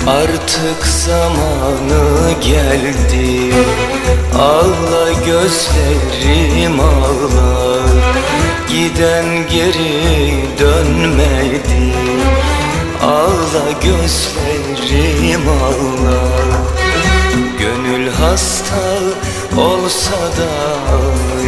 Artık zamanı geldi, ağla gözlerim ağla. Giden geri dönmedi, ağla gözlerim ağla. Gönül hasta olsa da